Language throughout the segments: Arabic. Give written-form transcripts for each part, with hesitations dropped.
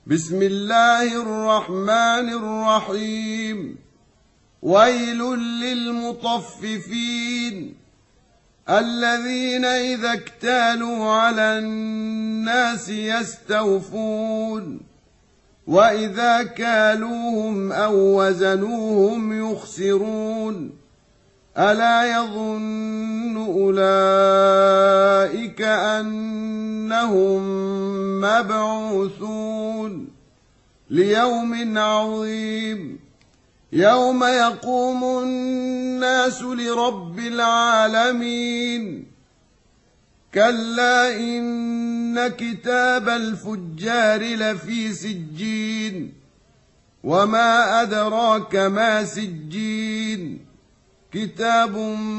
بسم الله الرحمن الرحيم. ويل للمطففين الذين إذا اكتالوا على الناس يستوفون وإذا كالوهم أو وزنوهم يخسرون ألا يظن أولئك أنهم مبعوثون ليوم عظيم يوم يقوم الناس لرب العالمين. كلا إن كتاب الفجار لفي سجين وما أدراك ما سجين كتاب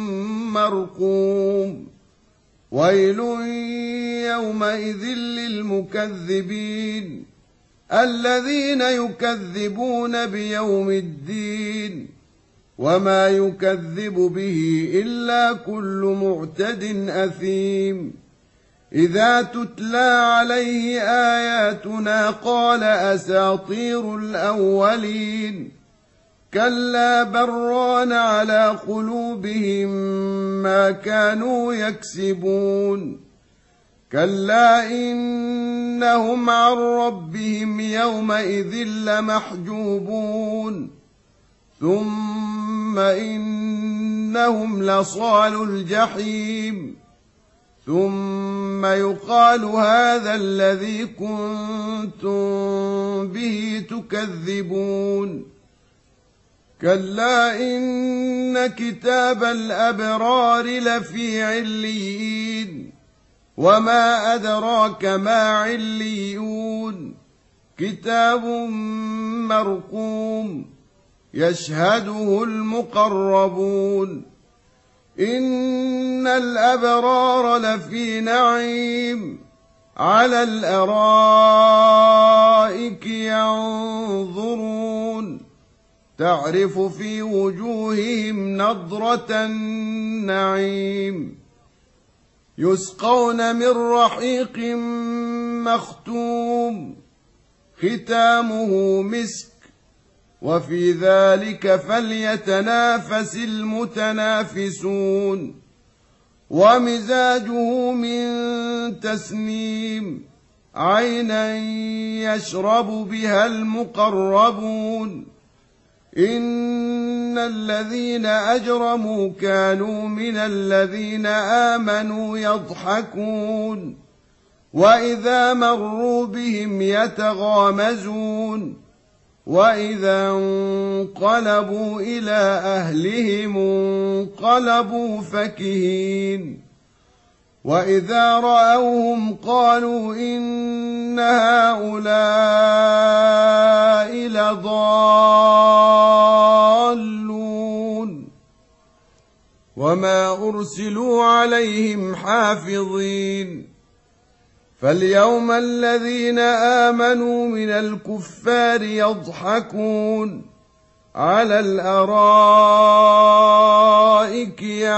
مرقوم. ويل يومئذ للمكذبين الذين يكذبون بيوم الدين وما يكذب به إلا كل معتد أثيم. إذا تتلى عليه آياتنا قال أساطير الأولين كلا بران على قلوبهم ما كانوا يكسبون. كلا إنهم عن ربهم يومئذ لمحجوبون ثم إنهم لصال الجحيم ثم يقال هذا الذي كنتم به تكذبون. كلا إن كتاب الأبرار لفي عليين وما أدراك ما عليون كتاب مرقوم يشهده المقربون. إن الأبرار لفي نعيم على الأرائك ينظرون تعرف في وجوههم نضرة النعيم يسقون من رحيق مختوم ختامه مسك وفي ذلك فليتنافس المتنافسون. ومزاجه من تسنيم عينا يشرب بها المقربون. إن الذين أجرموا كانوا من الذين آمنوا يضحكون وإذا مروا بهم يتغامزون وإذا انقلبوا إلى أهلهم انقلبوا فكهين. وإذا رأوهم قالوا إن هؤلاء لضالون وما أرسلوا عليهم حافظين. فاليوم الذين آمنوا من الكفار يضحكون على الأرائك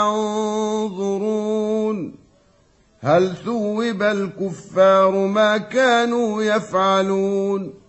ينظرون هل ثوب الكفار ما كانوا يفعلون